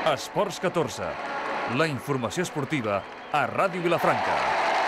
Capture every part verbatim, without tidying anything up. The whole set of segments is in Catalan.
Esports catorze, la informació esportiva a Ràdio Vilafranca.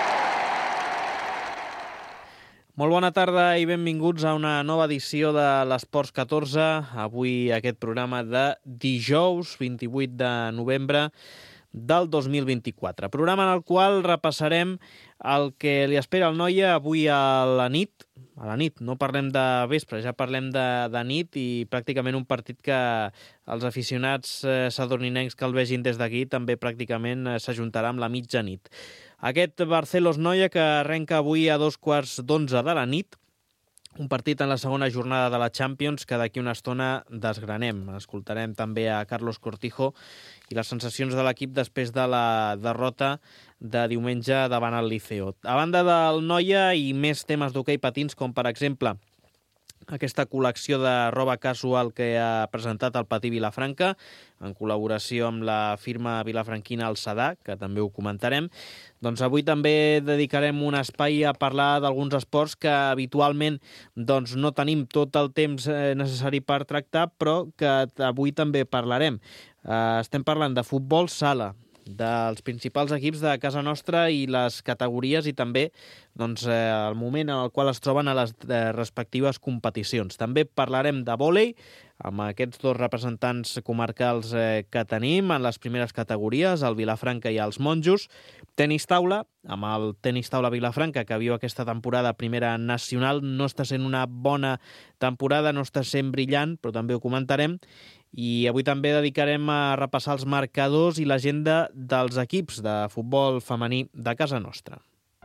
Molt bona tarda i benvinguts a una nova edició de l'Esports catorze. Avui aquest programa de dijous vint-i-vuit de novembre del dos mil vint-i-quatre. Programa en el qual repassarem el que li espera al Noia avui a la nit. A la nit, no parlem de vespre, ja parlem de, de nit i pràcticament un partit que els aficionats eh, sadorninencs que el vegin des d'aquí també pràcticament eh, s'ajuntarà amb la mitjanit. Aquest Barcelos-Noia que arrenca avui a dos quarts d'onze de la nit, un partit en la segona jornada de la Champions que d'aquí una estona desgranem. Escoltarem també a Carlos Cortijo i les sensacions de l'equip després de la derrota de diumenge davant el Liceo. A banda del Noia i més temes d'hoquei patins, com per exemple aquesta col·lecció de roba casual que ha presentat el Patí Vilafranca, en col·laboració amb la firma vilafranquina El Sadà, que també ho comentarem. Doncs avui també dedicarem un espai a parlar d'alguns esports que habitualment doncs, no tenim tot el temps necessari per tractar, però que avui també parlarem. Uh, estem parlant de futbol sala, dels principals equips de casa nostra i les categories i també doncs, eh, el moment en el qual es troben a les eh, respectives competicions. També parlarem de vòlei amb aquests dos representants comarcals eh, que tenim en les primeres categories, el Vilafranca i els Monjos. Tenis taula, amb el tenis taula Vilafranca, que viu aquesta temporada primera nacional. No està sent una bona temporada, no està sent brillant, però també ho comentarem. I avui també dedicarem a repassar els marcadors i l'agenda dels equips de futbol femení de casa nostra.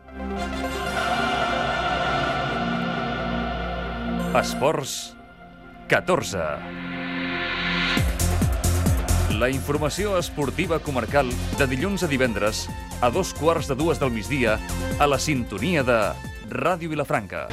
Esports catorze. La informació esportiva comarcal de dilluns a divendres a dos quarts de dues del migdia a la sintonia de Ràdio Vilafranca.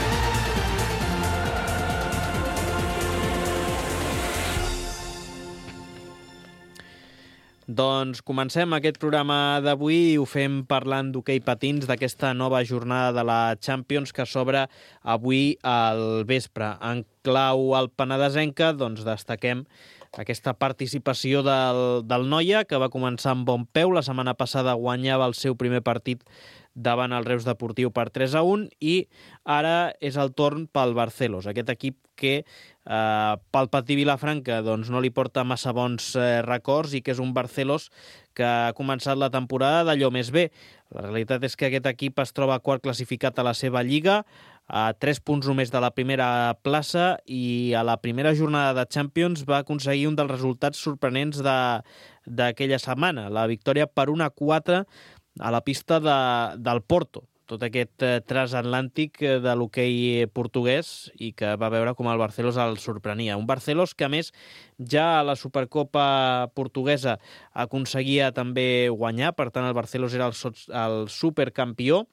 Doncs comencem aquest programa d'avui i ho fem parlant d'hoquei patins, d'aquesta nova jornada de la Champions que s'obre avui al vespre. En clau al penedesenca, doncs destaquem aquesta participació del, del Noia, que va començar amb bon peu. La setmana passada guanyava el seu primer partit davant el Reus Deportiu per tres a un i ara és el torn pel Barcelos, aquest equip que eh, pel Patí Vilafranca doncs, no li porta massa bons eh, records i que és un Barcelos que ha començat la temporada d'allò més bé. La realitat és que aquest equip es troba quart classificat a la seva lliga, a tres punts només de la primera plaça i a la primera jornada de Champions va aconseguir un dels resultats sorprenents de, d'aquella setmana, la victòria per un a quatre a la pista de, del Porto, tot aquest eh, transatlàntic eh, de l'hoquei portuguès i que va veure com el Barcelos el sorprenia. Un Barcelos que, a més, ja a la Supercopa portuguesa aconseguia també guanyar, per tant el Barcelos era el, el supercampió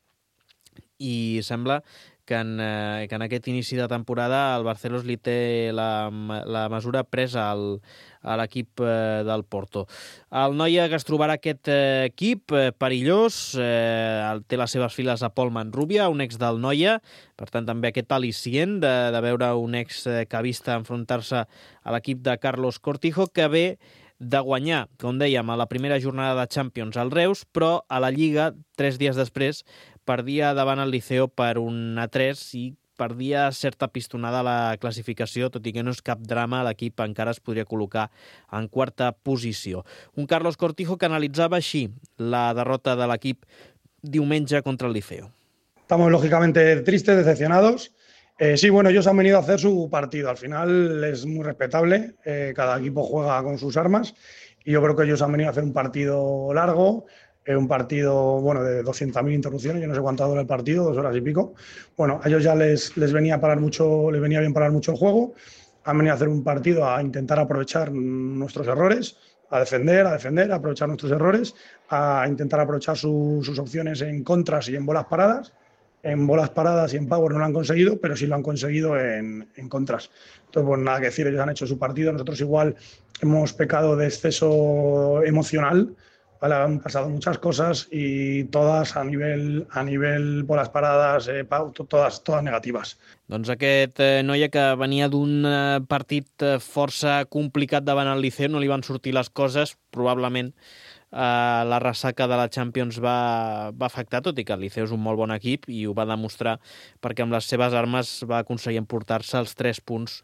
i sembla que en, eh, que en aquest inici de temporada el Barcelos li té la, la mesura presa al, a l'equip eh, del Porto. El Noia que es trobarà aquest eh, equip eh, perillós, eh, té les seves files a Pol Manrubia, un ex del Noia, per tant també aquest al·licient de, de veure un ex eh, que ha vist enfrontar-se a l'equip de Carlos Cortijo, que ve de guanyar, com dèiem, a la primera jornada de Champions al Reus, però a la Lliga, tres dies després, perdia davant el Liceo per un a tres i perdia certa pistonada a la classificació, tot i que no és cap drama, l'equip encara es podria col·locar en quarta posició. Un Carlos Cortijo que analitzava així la derrota de l'equip diumenge contra el Liceo. Estamos lógicamente tristes, decepcionados. Eh, sí, bueno, ellos han venido a hacer su partido. Al final es muy respetable. Eh, cada equipo juega con sus armas y yo creo que ellos han venido a hacer un partido largo, eh, un partido bueno de doscientas mil interrupciones. Yo no sé cuánto dura el partido, dos horas y pico. Bueno, a ellos ya les, les venía a parar mucho, les venía bien parar mucho el juego. Han venido a hacer un partido a intentar aprovechar nuestros errores, a defender, a defender, a aprovechar nuestros errores, a intentar aprovechar su, sus opciones en contras y en bolas paradas. En bolas paradas y en power no lo han conseguido, pero sí lo han conseguido en, en contras. Entonces, pues nada que decir, ellos han hecho su partido. Nosotros igual hemos pecado de exceso emocional ¿vale? Han pasado muchas cosas y todas a nivel, a nivel por las paradas, eh, Pau, todas, todas negativas. Doncs aquest eh, noia que venia d'un eh, partit eh, força complicat davant el Liceo, no li van sortir les coses, probablement Uh, la ressaca de la Champions va, va afectar, tot i que el Liceo és un molt bon equip i ho va demostrar perquè amb les seves armes va aconseguir emportar-se els tres punts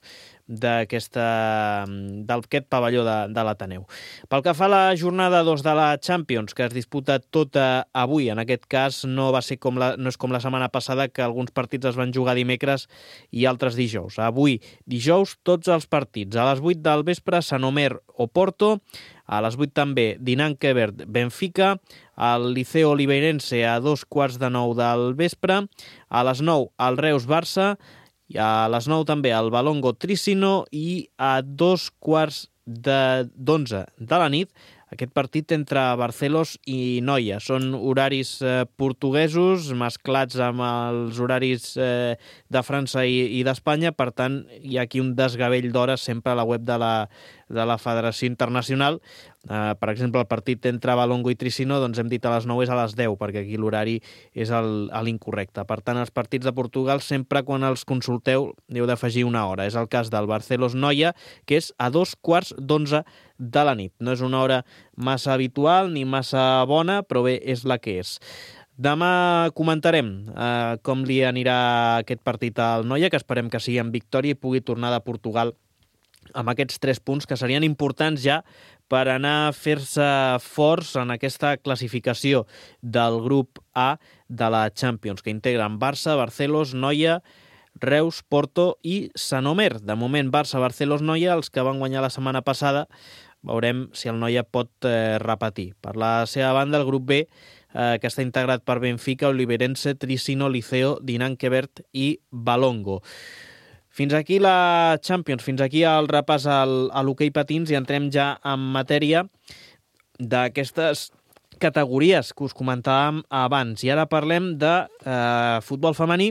d'aquesta d'aquest pavelló de, de l'Ateneu. Pel que fa a la jornada dos de la Champions, que es disputa tota avui, en aquest cas no va ser com la, no és com la setmana passada, que alguns partits es van jugar dimecres i altres dijous. Avui, dijous, tots els partits. A les vuit del vespre, Sant Omer Oporto, a les vuit també Dinant Quebert Benfica, el Liceo Oliveirense a dos quarts de nou del vespre, a les nou el Reus Barça, i a les nou també el Valongo Tricino i a dos quarts d'onze de la nit aquest partit entre Barcelos i Noia. Són horaris eh, portuguesos mesclats amb els horaris eh, de França i, i d'Espanya, per tant hi ha aquí un desgavell d'hores sempre a la web de la, de la Federació Internacional. Eh, per exemple, el partit entre Valongo i Tricino, doncs hem dit a les nou és a les deu, perquè aquí l'horari és el, a l'incorrecte. Per tant, els partits de Portugal sempre quan els consulteu heu d'afegir una hora. És el cas del Barcelos Noia, que és a dos quarts d'onze de la nit. No és una hora massa habitual ni massa bona, però bé, és la que és. Demà comentarem eh, com li anirà aquest partit al Noia, que esperem que sigui en victòria i pugui tornar de Portugal amb aquests tres punts que serien importants ja per anar a fer-se forts en aquesta classificació del grup A de la Champions, que integren Barça, Barcelos, Noia, Reus, Porto i Sant Omer. De moment, Barça, Barcelos, Noia, els que van guanyar la setmana passada. Veurem si el Noia pot eh, repetir. Per la seva banda, el grup B, eh, que està integrat per Benfica, Oliveirense, Tricino, Liceo, Dinant Quebert i Valongo. Fins aquí la Champions, fins aquí el repàs al, a l'hoquei patins i entrem ja en matèria d'aquestes categories que us comentàvem abans. I ara parlem de eh, futbol femení.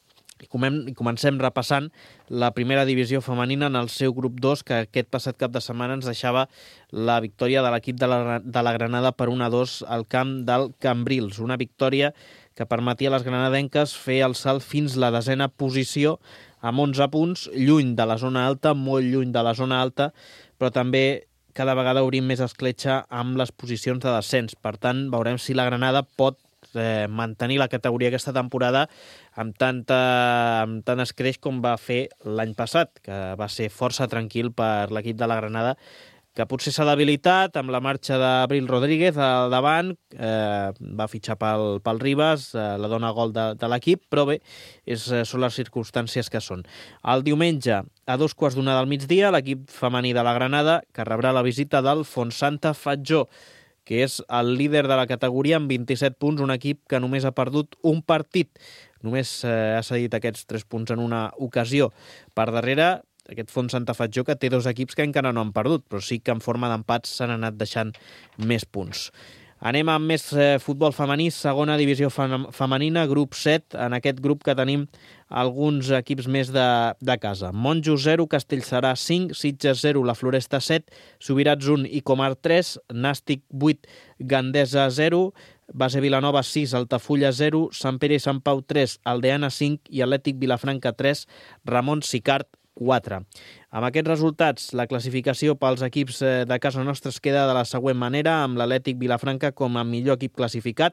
I comencem repassant la primera divisió femenina en el seu grup dos, que aquest passat cap de setmana ens deixava la victòria de l'equip de la, de la Granada per un a dos al camp del Cambrils. Una victòria que permetia a les granadenques fer el salt fins la desena posició amb onze punts, lluny de la zona alta, molt lluny de la zona alta, però també cada vegada obrim més escletxa amb les posicions de descens. Per tant, veurem si la Granada pot eh, mantenir la categoria aquesta temporada amb, tanta, amb tant escreix com va fer l'any passat, que va ser força tranquil per l'equip de la Granada, que potser s'ha debilitat amb la marxa d'Abril Rodríguez al davant, eh, va fitxar pel, pel Ribas, eh, la dona gol de, de l'equip, però bé, és, són les circumstàncies que són. El diumenge, a dos quarts d'una del migdia, l'equip femení de la Granada, que rebrà la visita del Fontsanta Fatjó, que és el líder de la categoria amb vint-i-set punts, un equip que només ha perdut un partit. Només eh, ha cedit aquests tres punts en una ocasió. Per darrere, aquest Fontsanta Fatjó, que té dos equips que encara no han perdut, però sí que en forma d'empats s'han anat deixant més punts. Anem amb més eh, futbol femení, segona divisió femenina, grup set. En aquest grup que tenim alguns equips més de, de casa. Monjo zero, Castellserà cinc, Sitges zero, La Floresta set, Subirats un i Comar tres, Nàstic vuit, Gandesa zero, Base Vilanova sis, Altafulla zero, Sant Pere i Sant Pau tres, Aldeana cinc i Atlètic Vilafranca tres, Ramon Sicart quatre. Amb aquests resultats, la classificació pels equips de casa nostra es queda de la següent manera, amb l'Atlètic Vilafranca com a millor equip classificat,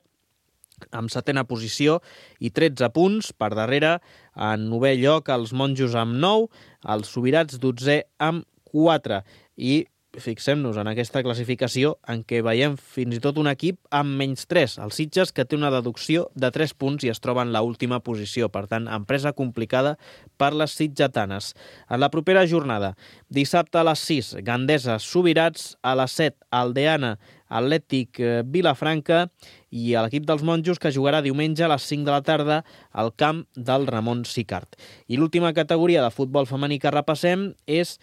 amb setena posició i tretze punts. Per darrere, en novè lloc, els Monjos amb nou, els Subirats dotzè amb quatre. I fixem-nos en aquesta classificació en què veiem fins i tot un equip amb menys tres, el Sitges, que té una deducció de tres punts i es troba en l'última posició. Per tant, empresa complicada per les sitgetanes. En la propera jornada, dissabte a les sis, Gandesa Subirats, a les set, Aldeana Atlètic Vilafranca i l'equip dels Monjos, que jugarà diumenge a les cinc de la tarda al camp del Ramon Sicart. I l'última categoria de futbol femení que repassem és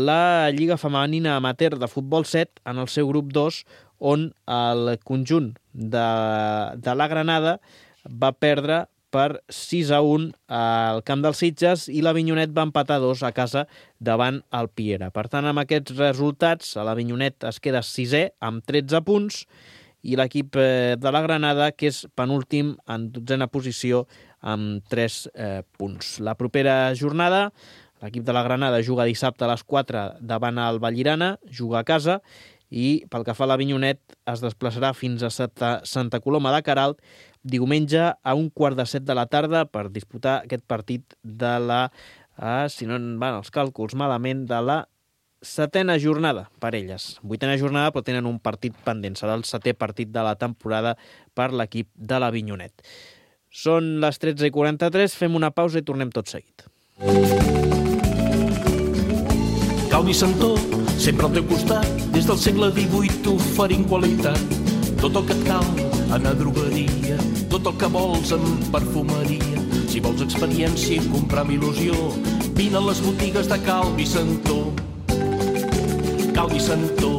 la Lliga Femenina Amateur de Futbol set en el seu grup dos, on el conjunt de, de la Granada va perdre per sis a un al camp dels Sitges i l'Avinyonet va empatar dos a casa davant el Piera. Per tant, amb aquests resultats, l'Avinyonet es queda sisè amb tretze punts i l'equip de la Granada, que és penúltim en dotzena posició amb tres eh, punts. La propera jornada, l'equip de la Granada juga dissabte a les quatre davant el Vallirana, juga a casa, i pel que fa a l'Avinyonet es desplaçarà fins a Santa, Santa Coloma de Queralt diumenge a un quart de set de la tarda per disputar aquest partit de la, eh, si no en van els càlculs malament, de la setena jornada per elles. Vuitena jornada, però tenen un partit pendent. Serà el setè partit de la temporada per l'equip de l'Avinyonet. Són les tretze i quaranta-tres, fem una pausa i tornem tot seguit. Calvi Santó, sempre al teu costat, des del segle divuit oferint qualitat. Tot el que et cal en a drogueria, tot el que vols en perfumeria. Si vols experiència i comprar amb il·lusió, vine a les botigues de Calvi Santó. Calvi Santó.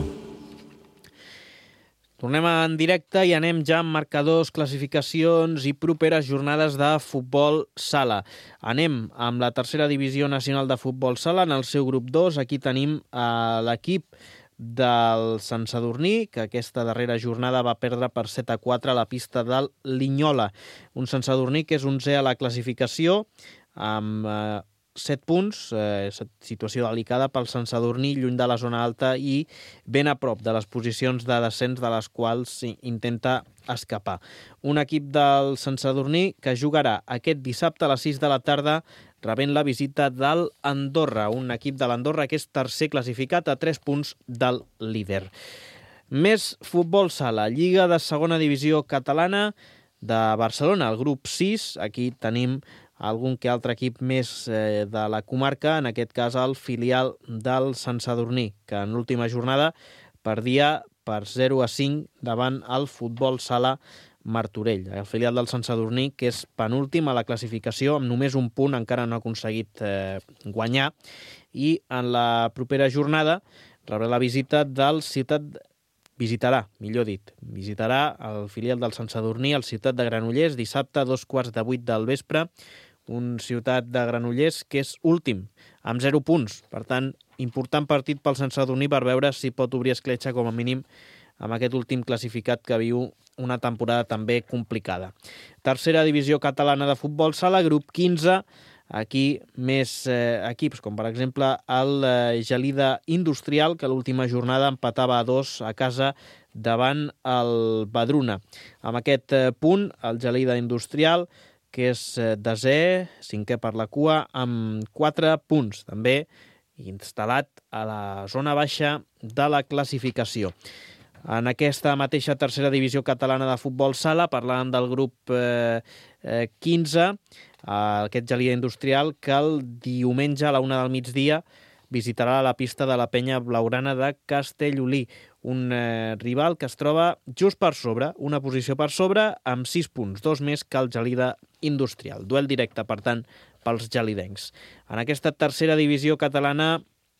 Tornem en directe i anem ja amb marcadors, classificacions i properes jornades de futbol sala. Anem amb la tercera divisió nacional de futbol sala en el seu grup dos. Aquí tenim eh, l'equip del Sant Sadurní, que aquesta darrera jornada va perdre per set a quatre a la pista del Linyola. Un Sant Sadurní que és onzè a la classificació amb eh, set punts, eh, situació delicada pel Sant Sadurní, lluny de la zona alta i ben a prop de les posicions de descens de les quals intenta escapar. Un equip del Sant Sadurní que jugarà aquest dissabte a les sis de la tarda rebent la visita del Andorra, un equip de l'Andorra que és tercer classificat a tres punts del líder. Més futbol sala, Lliga de segona divisió catalana de Barcelona, el grup sis. Aquí tenim algun que altre equip més eh, de la comarca, en aquest cas el filial del Sant Sadurní, que en l'última jornada perdia per zero a cinc davant el futbol sala Martorell. El filial del Sant Sadurní, que és penúltim a la classificació, amb només un punt, encara no ha aconseguit eh, guanyar, i en la propera jornada rebrà la visita del Ciutat visitarà, millor dit, visitarà el filial del Sant Sadurní al Ciutat de Granollers dissabte a dos quarts de vuit del vespre, un Ciutat de Granollers que és últim, amb zero punts. Per tant, important partit pel Sant Sadurní per veure si pot obrir escletxa com a mínim amb aquest últim classificat que viu una temporada també complicada. Tercera divisió catalana de futbol sala, grup quinze. Aquí més eh, equips, com per exemple el eh, Gelida Industrial, que l'última jornada empatava a dos a casa davant el Badruna. Amb aquest eh, punt, el Gelida Industrial, que és eh, desè, cinquè per la cua, amb quatre punts, també instal·lat a la zona baixa de la classificació. En aquesta mateixa tercera divisió catalana de futbol sala, parlant del grup eh, eh, quinze, eh, aquest Gelida Industrial, que el diumenge a la una del migdia visitarà la pista de la penya blaugrana de Castellolí, un eh, rival que es troba just per sobre, una posició per sobre, amb sis punts, dos més que el Gelida Industrial. Duel directe, per tant, pels gelidencs. En aquesta tercera divisió catalana,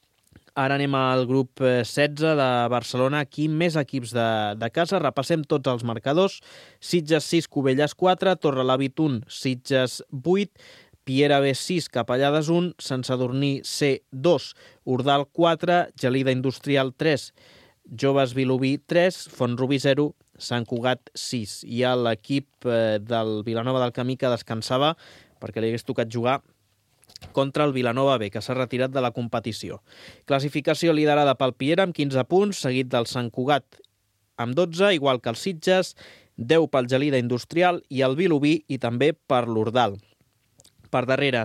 ara anem al grup setze de Barcelona, aquí més equips de, de casa. Repassem tots els marcadors. Sitges sis, Cubelles quatre, Torrelavit un, Sitges vuit, Piera B sis, Capellades un, Sant Sadurní C dos, Ordal quatre, Gelida Industrial tres, Joves Vilobí tres, Font-rubí zero, Sant Cugat sis. Hi ha l'equip del Vilanova del Camí que descansava perquè li hagués tocat jugar contra el Vilanova B, que s'ha retirat de la competició. Classificació liderada pel Piera amb quinze punts, seguit del Sant Cugat amb dotze, igual que el Sitges, deu pel Gelida Industrial i el Vilobí i també per l'Ordal. Per darrere,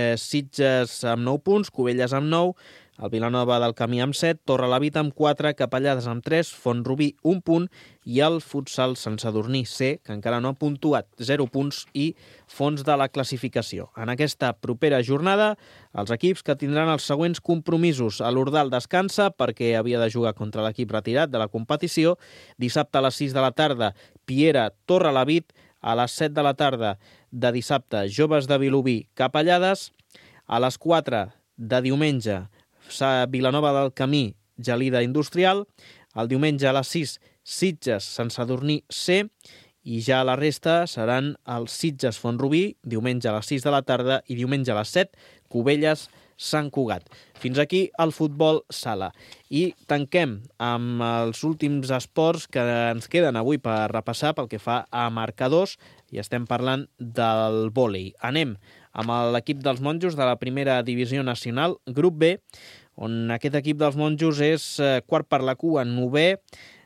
Sitges amb nou punts, Cubelles amb nou, el Vilanova del Camí amb set, Torrelavit amb quatre, Capellades amb tres, Font-rubí un punt i el Futsal Sant Sadurní C, que encara no ha puntuat, zero punts i fons de la classificació. En aquesta propera jornada, els equips que tindran els següents compromisos. L'Ordal descansa perquè havia de jugar contra l'equip retirat de la competició. Dissabte a les sis de la tarda, Piera Torrelavit. A les set de la tarda de dissabte, Joves de Vilobí Capellades. A les quatre de diumenge, Vilanova del Camí, Gelida Industrial. El diumenge a les sis, Sitges, Sant Sadurní C, i ja la resta seran els Sitges Font-rubí, diumenge a les sis de la tarda, i diumenge a les set, Cubelles, Sant Cugat. Fins aquí el futbol sala. I tanquem amb els últims esports que ens queden avui per repassar pel que fa a marcadors, i estem parlant del vòlei. Anem amb l'equip dels monjos de la primera divisió nacional, grup B, on aquest equip dels monjos és quart per la cua, novè,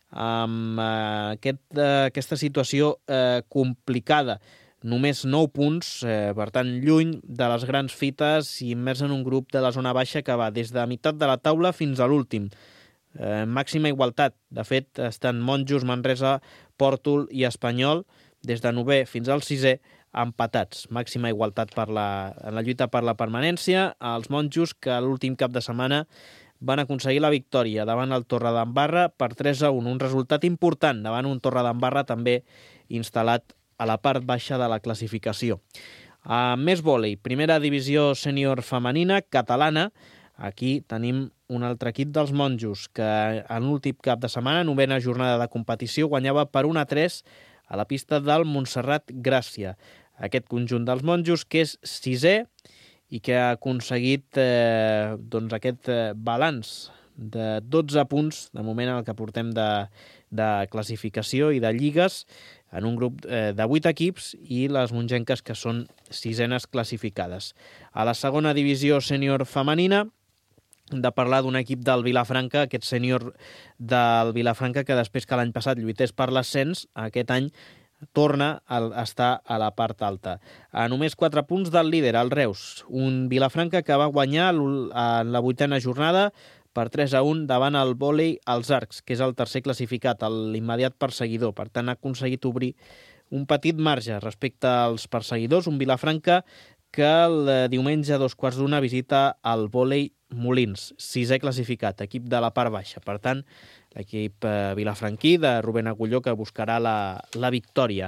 amb eh, aquest, eh, aquesta situació eh, complicada. Només nou punts, eh, per tant, lluny de les grans fites i immers en un grup de la zona baixa que va des de meitat de la taula fins a l'últim. Eh, màxima igualtat. De fet, estan monjos, Manresa, Pòrtol i Espanyol, des de novè fins al sisè, empatats. Màxima igualtat per la, en la lluita per la permanència. Els monjos que l'últim cap de setmana van aconseguir la victòria davant el Torredembarra per tres a un, un resultat important davant un Torredembarra també instal·lat a la part baixa de la classificació. A més vòlei, primera divisió sènior femenina catalana. Aquí tenim un altre equip dels monjos que en l'últim cap de setmana, novena jornada de competició, guanyava per un a tres a la pista del Montserrat Gràcia. Aquest conjunt dels monjos que és sisè i que ha aconseguit eh, doncs aquest eh, balanç de dotze punts, de moment en el que portem de, de classificació i de lligues, en un grup eh, de vuit equips, i les mongenques que són sisenes classificades. A la segona divisió sènior femenina, hem de parlar d'un equip del Vilafranca, aquest sènior del Vilafranca que després que l'any passat lluités per l'ascens, aquest any torna a estar a la part alta. A només quatre punts del líder, el Reus, un Vilafranca que va guanyar en la vuitena jornada per tres a un davant el vòlei als Arcs, que és el tercer classificat, l'immediat perseguidor. Per tant, ha aconseguit obrir un petit marge respecte als perseguidors, un Vilafranca que el diumenge a dos quarts d'una visita el vòlei Molins, sisè classificat, equip de la part baixa. Per tant, l'equip eh, vilafranquí de Rubén Agulló que buscarà la, la victòria.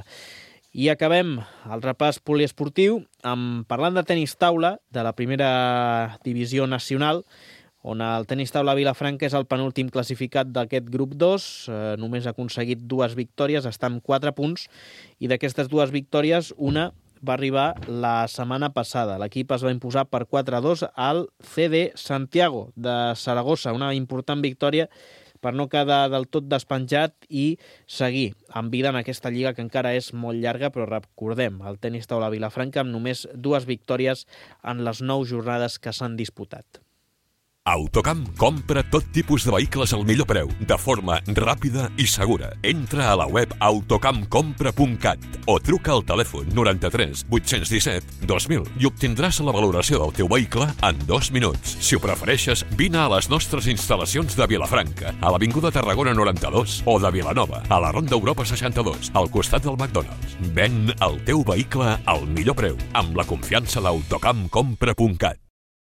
I acabem el repàs poliesportiu amb, parlant de tenis taula de la primera divisió nacional, on el tenis taula Vilafranca és el penúltim classificat d'aquest grup dos, eh, només ha aconseguit dues victòries, està amb quatre punts, i d'aquestes dues victòries, una va arribar la setmana passada. L'equip es va imposar per quatre a dos al C D Santiago de Saragossa, una important victòria per no quedar del tot despenjat i seguir amb vida en aquesta lliga que encara és molt llarga, però recordem, el tenis taula Vilafranca amb només dues victòries en les nou jornades que s'han disputat. Autocamp compra tot tipus de vehicles al millor preu, de forma ràpida i segura. Entra a la web autocamp compra punt cat o truca al telèfon noranta-tres vuit-cents disset dos mil i obtindràs la valoració del teu vehicle en dos minuts. Si ho prefereixes, vine a les nostres instal·lacions de Vilafranca, a l'Avinguda Tarragona noranta-dos, o de Vilanova, a la Ronda Europa seixanta-dos, al costat del McDonald's. Ven el teu vehicle al millor preu, amb la confiança d'autocamp compra punt cat.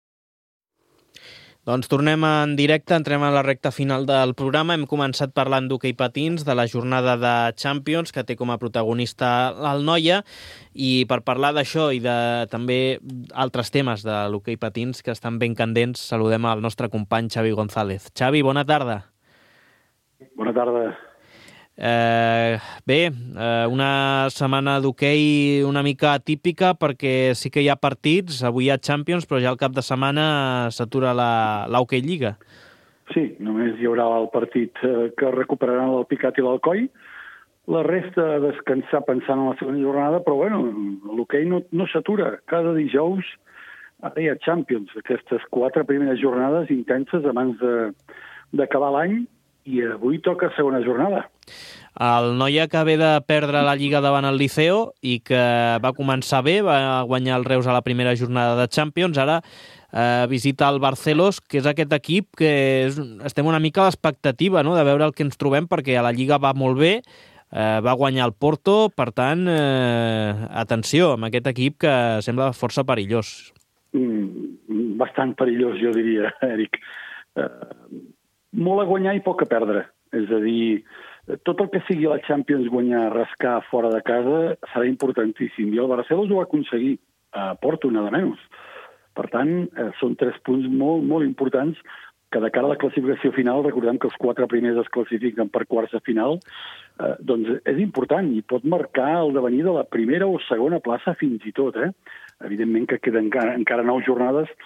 Doncs tornem en directe, entrem a la recta final del programa. Hem començat parlant d'hoquei patins, de la jornada de Champions, que té com a protagonista el Noia, i per parlar d'això i de també altres temes de l'hoquei patins que estan ben candents, saludem al nostre company Xavi González. Xavi, bona tarda. Bona tarda. Eh, bé, eh, una setmana d'hoquei una mica atípica perquè sí que hi ha partits, avui hi ha Champions, però ja al cap de setmana s'atura la l'Hockey Lliga. Sí, només hi haurà el partit que recuperaran l'Alpicat i l'Alcoi, la resta a descansar pensant en la segona jornada, però bueno, l'hoquei no, no s'atura. Cada dijous ara hi ha Champions, aquestes quatre primeres jornades intenses abans de, d'acabar l'any, i avui toca segona jornada. El Noia que ve de perdre la Lliga davant el Liceo i que va començar bé, va guanyar el Reus a la primera jornada de Champions, ara eh, visita el Barcelos, que és aquest equip que és, estem una mica a l'expectativa, no?, de veure el que ens trobem, perquè a la Lliga va molt bé, eh, va guanyar el Porto, per tant, eh, atenció amb aquest equip que sembla força perillós. Mm, bastant perillós, jo diria, Eric. Eh, molt a guanyar i poc a perdre. És a dir, tot el que sigui la Champions guanyar, rascar fora de casa serà importantíssim. I el Barcelos ho va aconseguir a Porto, nada menys. Per tant, eh, són tres punts molt, molt importants que de cara a la classificació final, recordem que els quatre primers es classifiquen per quarts de final, eh, doncs és important i pot marcar el devenir de la primera o segona plaça fins i tot. Eh? Evidentment que queden encara, encara nou jornades,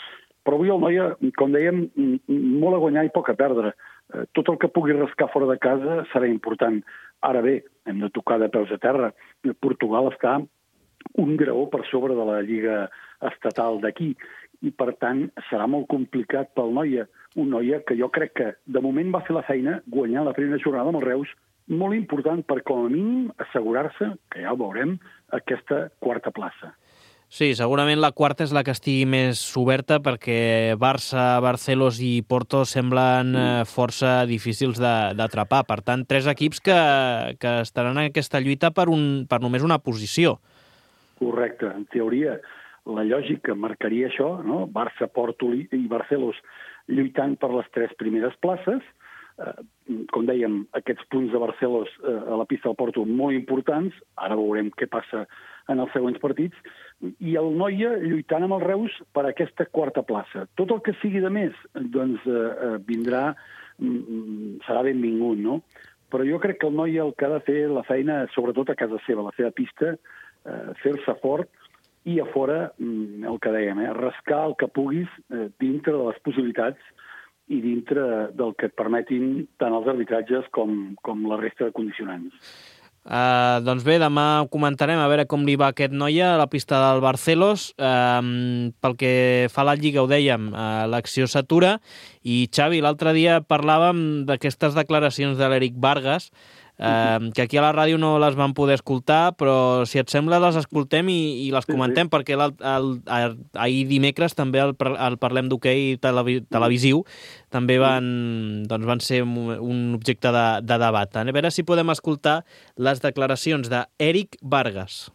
Però avui el Noia, com dèiem, molt a guanyar i poc a perdre. Tot el que pugui rascar fora de casa serà important. Ara bé, hem de tocar de peus a terra. Portugal està un graó per sobre de la Lliga estatal d'aquí i, per tant, serà molt complicat pel Noia. Un Noia que jo crec que, de moment, va fer la feina guanyar la primera jornada amb el Reus, molt important per, com a mínim, assegurar-se, que ja ho veurem, aquesta quarta plaça. Sí, segurament la quarta és la que estigui més oberta perquè Barça, Barcelos i Porto semblen mm. força difícils d'atrapar. Per tant, tres equips que, que estaran en aquesta lluita per, un, per només una posició. Correcte. En teoria, la lògica marcaria això, no? Barça, Porto i Barcelos lluitant per les tres primeres places. Eh, com dèiem, aquests punts de Barcelos eh, a la pista del Porto molt importants. Ara veurem què passa en els següents partits, i el Noia lluitant amb els Reus per aquesta quarta plaça. Tot el que sigui de més, doncs eh, vindrà, mm, serà benvingut, no? Però jo crec que el Noia el que ha de fer la feina, sobretot a casa seva, la seva pista, eh, fer-se fort, i a fora, mm, el que dèiem, eh, rascar el que puguis eh, dintre de les possibilitats i dintre del que et permetin tant els arbitratges com, com la resta de condicionants. Uh, doncs bé, demà comentarem a veure com li va aquest Noia a la pista del Barcelos. Uh, pel que fa a la Lliga, ho dèiem, uh, l'acció s'atura. I, Xavi, l'altre dia parlàvem d'aquestes declaracions de l'Eric Vargas, uh, que aquí a la ràdio no les vam poder escoltar, però si et sembla les escoltem i, i les comentem, sí, sí. perquè el, el, el, ahir dimecres també el, el Parlem d'Hoquei televi, televisiu també van, doncs van ser un, un objecte de, de debat. A veure si podem escoltar les declaracions d'Eric Vargas.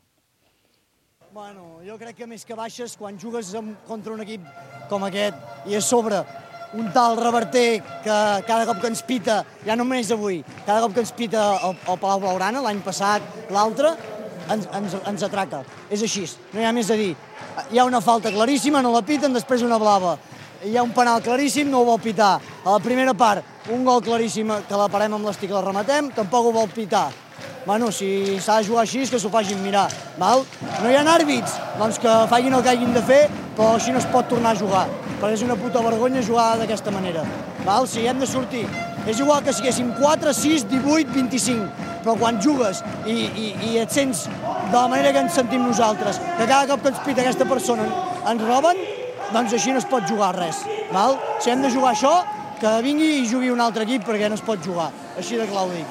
Bueno, jo crec que més que baixes, quan jugues contra un equip com aquest i a sobre un tal Reverter que cada cop que ens pita, ja no només avui, cada cop que ens pita el, el Palau Blaugrana, l'any passat, l'altre, ens, ens, ens atraca. És així, no hi ha més a dir. Hi ha una falta claríssima, no la piten, després una blava. Hi ha un penal claríssim, no ho vol pitar. A la primera part, un gol claríssim que la parem amb l'estic i la rematem, tampoc ho vol pitar. Bueno, si s'ha de jugar així, que s'ho facin mirar. Val? No hi ha àrbits, doncs que facin el que hagin de fer, però així no es pot tornar a jugar, perquè és una puta vergonya jugar d'aquesta manera. Val? Si hem de sortir, és igual que siguéssim quatre, sis, divuit, vint-i-cinc, però quan jugues i, i, i et sents de la manera que ens sentim nosaltres, que cada cop que ens pita aquesta persona ens roben, doncs així no es pot jugar res. Val? Si hem de jugar això, que vingui i jugui un altre equip perquè no es pot jugar. Així de clar ho dic.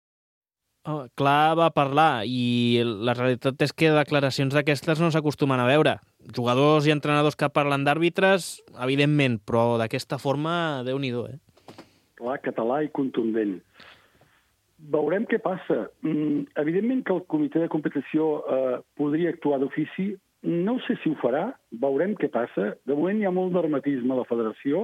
Oh, clar, va parlar, i la realitat és que declaracions d'aquestes no s'acostumen a veure. Jugadors i entrenadors que parlen d'àrbitres, evidentment, però d'aquesta forma, Déu-n'hi-do, eh? Clar, català i contundent. Veurem què passa. Mm, evidentment que el comitè de competició eh, podria actuar d'ofici. No sé si ho farà, veurem què passa. De moment hi ha molt d'hermetisme a la federació,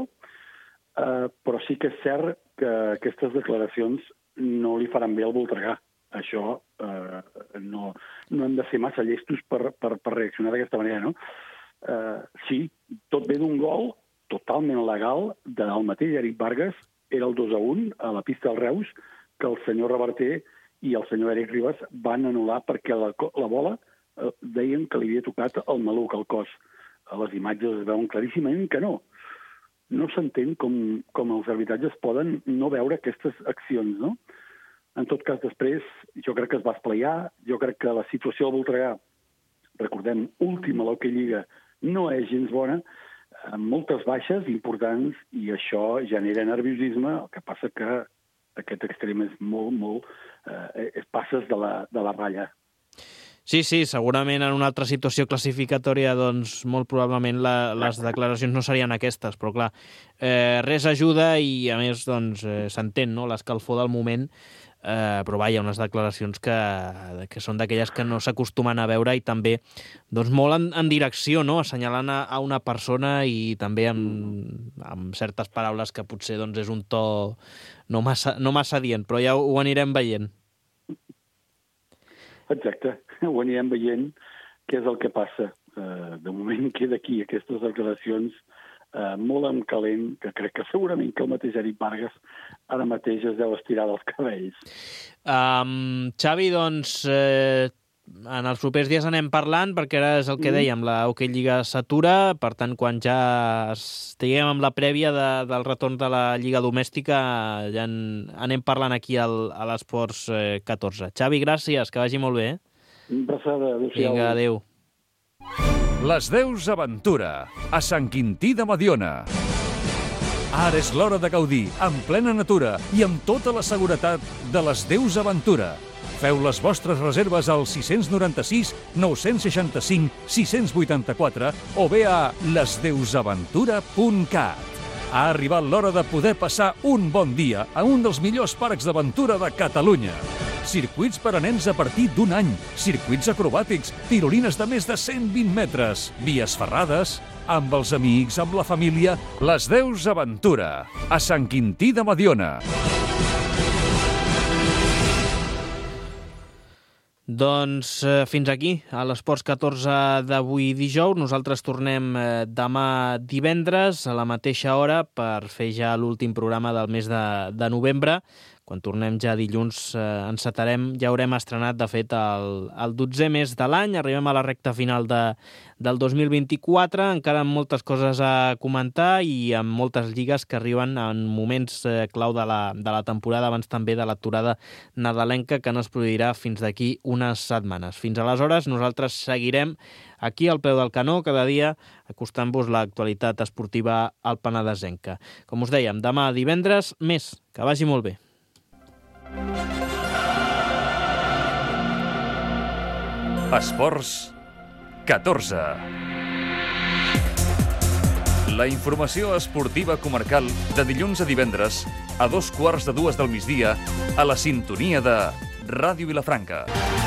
eh, però sí que és cert que aquestes declaracions no li faran bé al Voltregà. Això eh, no, no hem de ser massa llestos per, per, per reaccionar d'aquesta manera, no? Eh, sí, tot ve d'un gol totalment legal del mateix Eric Vargas, era el dos a un a la pista del Reus, que el senyor Reverter i el senyor Eric Ribas van anul·lar perquè la, la bola eh, deien que li havia tocat el maluc, al cos. A les imatges es veuen claríssimament que no. No s'entén com, com els arbitratges poden no veure aquestes accions, no? En tot cas, després, jo crec que es va esplayar, jo crec que la situació del Voltregà, recordem, última a l'Hockey Lliga, no és gens bona, amb moltes baixes importants, i això genera nerviosisme, el que passa que aquest extrem és molt, molt... Eh, es passes de la, de la ratlla. Sí, sí, segurament en una altra situació classificatòria, doncs, molt probablement la, les declaracions no serien aquestes, però clar, eh, res ajuda i, a més, doncs, eh, s'entén, no?, l'escalfor del moment, eh, però vaja, unes declaracions que, que són d'aquelles que no s'acostumen a veure i també, doncs, molt en, en direcció, no?, assenyalant a, a una persona i també amb, amb certes paraules que potser, doncs, és un to no massa, no massa dient, però ja ho, ho anirem veient. Exacte, ho anirem veient què és el que passa. Uh, de moment queda aquí aquestes declaracions uh, molt en calent, que crec que segurament que el mateix Eric Vargas ara mateix es deu estirar dels cabells. Um, Xavi, doncs, eh, en els propers dies anem parlant, perquè ara és el que dèiem, la Hockey Lliga s'atura, per tant, quan ja estiguem amb la prèvia de, del retorn de la Lliga Domèstica, ja en, anem parlant aquí al, a l'Esports eh, catorze. Xavi, gràcies, que vagi molt bé. Eh? Abraçada, adéu-siau. Vinga, adéu. Les Deus Aventura, a Sant Quintí de Mediona. Ara és l'hora de gaudir, en plena natura i amb tota la seguretat de les Deus Aventura. Feu les vostres reserves al sis nou sis, nou sis cinc, sis vuit quatre o bé a les deus aventura punt cat. Ha arribat l'hora de poder passar un bon dia a un dels millors parcs d'aventura de Catalunya. Circuits per a nens a partir d'un any, circuits acrobàtics, tirolines de més de cent vint metres, vies ferrades, amb els amics, amb la família, les Deus Aventura, a Sant Quintí de Mediona. Doncs eh, fins aquí, a l'Esports catorze d'avui dijous. Nosaltres tornem eh, demà divendres a la mateixa hora per fer ja l'últim programa del mes de, de novembre. Quan tornem ja dilluns eh, encetarem, ja haurem estrenat, de fet, el, el dotzè mes de l'any. Arribem a la recta final de, del dos mil vint-i-quatre, encara amb moltes coses a comentar i amb moltes lligues que arriben en moments eh, clau de la, de la temporada, abans també de l'aturada nadalenca, que no es produirà fins d'aquí unes setmanes. Fins aleshores, nosaltres seguirem aquí al peu del canó, cada dia acostant-vos l'actualitat esportiva al penedesenca. Com us dèiem, demà divendres, més. Que vagi molt bé. Esports catorze. La informació esportiva comarcal de dilluns a divendres a dos quarts de dues del migdia a la sintonia de Ràdio Vilafranca.